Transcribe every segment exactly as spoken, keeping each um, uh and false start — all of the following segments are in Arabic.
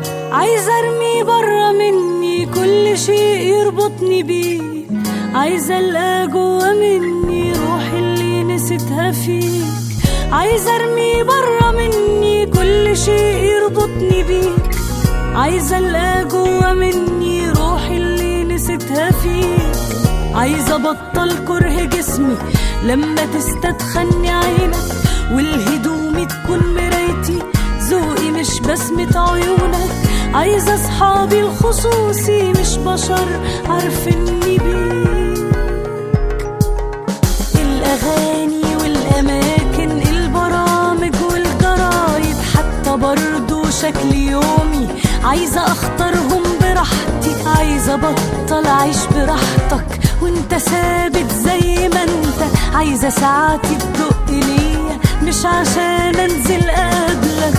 عايزة ارمي برا مني كل شيء يربطني بيك، عايزة القى جوا مني روحي اللي نسيتها فيك. عايزة ارمي برا مني كل شيء يربطني بيك، عايزة القى جوا مني روحي اللي نسيتها فيك. عايزة ابطل كره جسمي لما تستدخلني عينك، والهدوم تكون مرايتي ذوقي مش بسمة عيونك. عايزة اصحابي الخصوصي مش بشر عارفيني بيك. الاغاني والاماكن البرامج والجرايد حتى برضو شكل يومي عايزة اختارهم براحتي. عايزة بطل اعيش براحتك وانت ثابت زي ما انت. عايزة ساعاتي تدق ليا مش عشان انزل قبلك.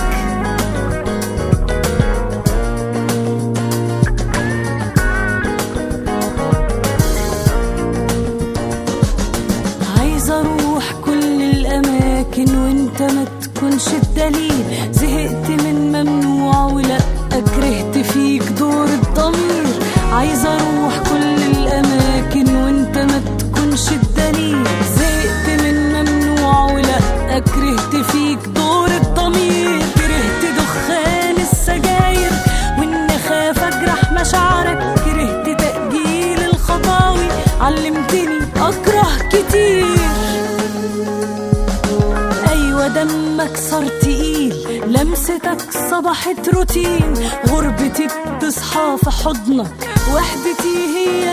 عايزة اروح كل الاماكن وانت ما تكونش الدليل. زهقت من ممنوع ولا كرهت فيك دور الضمير. عايزة اروح كل الاماكن وانت ما تكونش الدليل. زهقت من ممنوع ولا كرهت فيك دور الضمير. كرهت دخان السجاير وان خاف اجرح مشاعرك. كرهت تأجيل الخطاوي علمتني اكره كتير. ايوه دمك صار تقيل لمستك صبحت روتين. غربتي بتصحى في حضنك وحدتي هي